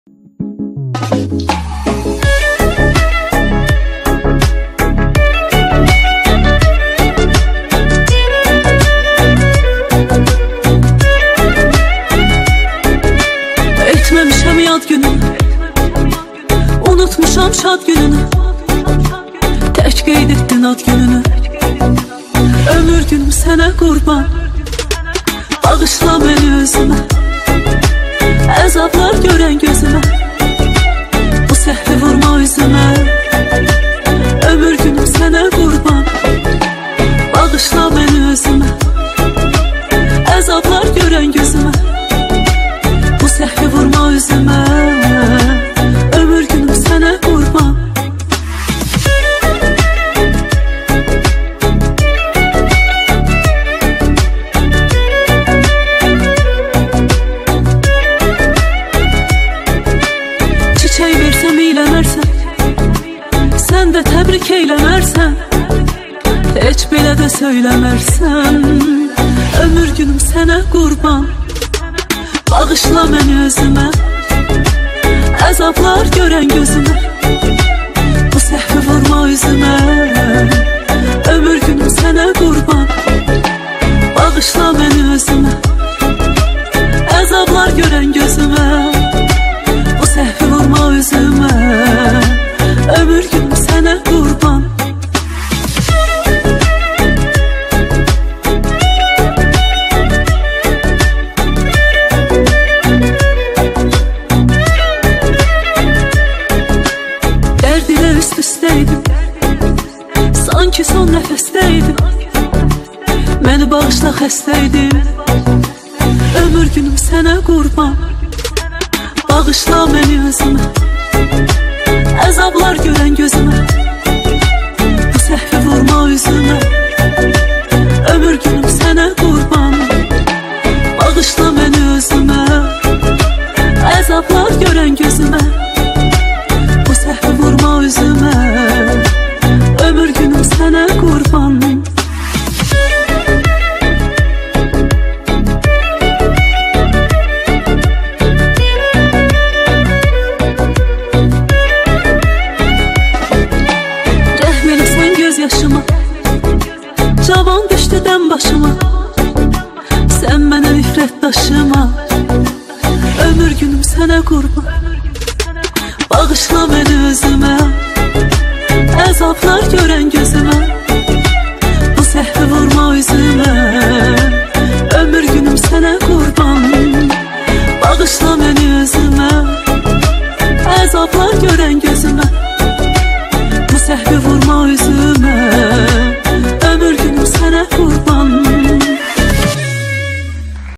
Etmemişəm yad gününü, unutmuşam şad gününü, tək qeyd etdin ad gününü. Ömür günüm sənə qurban, bağışla məni özümə, əzablar görən gözümə, bu səhvi vurma üzümə. Ömür günüm sənə qurban, bağışla məni özümə, əzablar görən gözümə, bu səhvi vurma üzümə. Ömür günüm sənə qurban. Çiçək versəm eylənərsən, sən də təbrik eyləmərsən, heç belə də söyləmərsən. Ömür günüm sənə qurban, bağışla məni özümə, əzablar görən gözümə, bu səhvi vurma üzümə. Ömür günüm sənə qurban, bağışla məni özümə, əzablar görən gözümə, bu səhvi vurma üzümə. Ömür günüm sənə qurban. Dərd ilə üst-üstəydim, sanki son nəfəsdəydim, məni bağışla xəstəydim. Ömür günüm sənə qurban, bağışla məni özümə, əzablar görən gözümə, bu səhvi vurma üzümə. Ömür günüm sənə qurban, bağışla məni özümə, əzablar görən gözümə, bu səhvi vurma üzümə. Ömür günüm sənə qurban. Yaşıma, cavan düşdü dən başıma, sən mənə nifrət daşıma. Ömür günüm sənə qurban, bağışla məni özümə, əzablar görən gözümə, bu səhvi vurma üzümə. Ömür günüm sənə qurban, bağışla məni özümə, əzablar görən gözümə,